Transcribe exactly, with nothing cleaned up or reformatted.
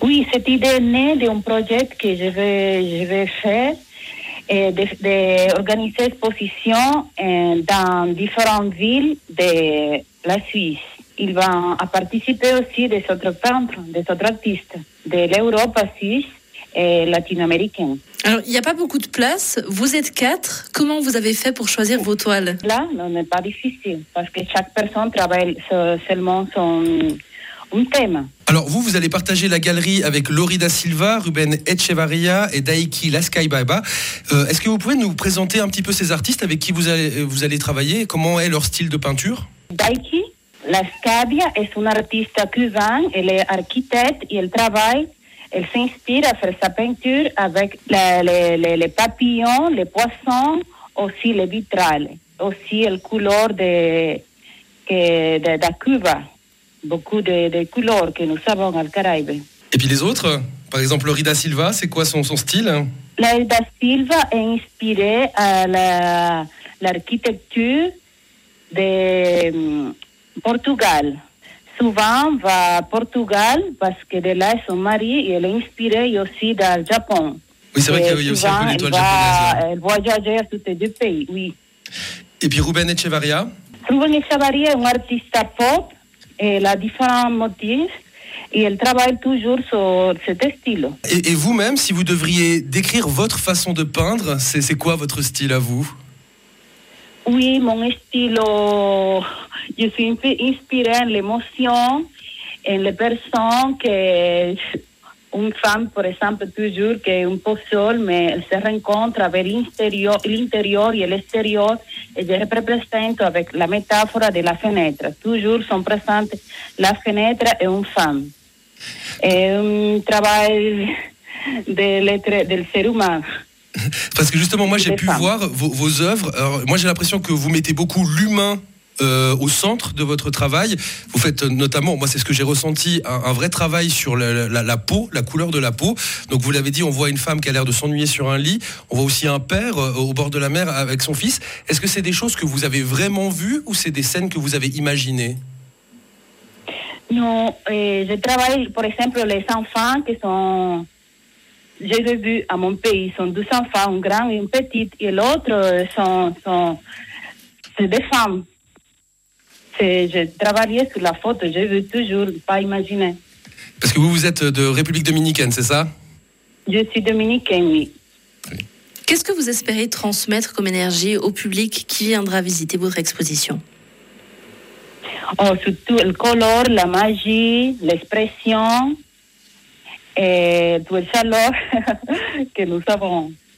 Oui, cette idée est née d'un projet que je vais, je vais faire, et d'organiser expositions dans différentes villes de la Suisse. Ils vont participer aussi des autres peintres, des autres artistes de l'Europe suisse et latino-américaine. Alors, il n'y a pas beaucoup de place. Vous êtes quatre. Comment vous avez fait pour choisir vos toiles? Là, ce n'est pas difficile parce que chaque personne travaille seulement son un thème. Alors vous, vous allez partager la galerie avec Lori da Silva, Ruben Echevarria et Daiki Lascaibaba. Euh, est-ce que vous pouvez nous présenter un petit peu ces artistes avec qui vous allez, vous allez travailler? Comment est leur style de peinture? Daiki Lascaibaba est une artiste cubaine. Elle est architecte et elle travaille. Elle s'inspire à faire sa peinture avec la, les, les, les papillons, les poissons, aussi les vitrales, aussi les couleurs de, de, de, de Cuba. Beaucoup de, de couleurs que nous avons au Caraïbe. Et puis les autres, par exemple Lori da Silva, c'est quoi son, son style? Lori da Silva est inspirée à la, l'architecture de um, Portugal. Souvent va à Portugal parce que de là son mari et elle est inspirée aussi du Japon. Oui, c'est vrai qu'il y a aussi un peu d'étoiles japonaises. Elle voyage à tous les deux pays, oui. Et puis Ruben Echevarria? Ruben Echevarria est un artiste pop. Elle a différents motifs et elle travaille toujours sur ce style. Et, et vous-même, si vous devriez décrire votre façon de peindre, c'est, c'est quoi votre style à vous? Oui, mon style, je suis inspirée en l'émotion, en les personnes que... Une femme, par exemple, toujours, qui est un peu seule, mais elle se rencontre avec l'intérieur, l'intérieur et l'extérieur, et je représente avec la métaphore de la fenêtre. Toujours sont présentes la fenêtre et une femme. Et un travail de l'être, del ser humain. Parce que justement, moi, j'ai pu femmes. voir vos, vos œuvres. Alors, moi, j'ai l'impression que vous mettez beaucoup l'humain Euh, au centre de votre travail. Vous faites notamment, moi c'est ce que j'ai ressenti, un, un vrai travail sur la, la, la peau, la couleur de la peau. Donc vous l'avez dit, on voit une femme qui a l'air de s'ennuyer sur un lit. On voit aussi un père euh, au bord de la mer avec son fils. Est-ce que c'est des choses que vous avez vraiment vues ou c'est des scènes que vous avez imaginées? Non, euh, je travaille, par exemple, les enfants qui sont... J'ai vu à mon pays, ils sont deux enfants, un grand et une petite, et l'autre sont, sont... c'est des femmes. J'ai travaillé sur la photo, je veux toujours pas imaginer. Parce que vous, vous êtes de République dominicaine, c'est ça? Je suis dominicaine, oui. oui. Qu'est-ce que vous espérez transmettre comme énergie au public qui viendra visiter votre exposition? Oh, surtout le color, la magie, l'expression et tout le chaleur que nous avons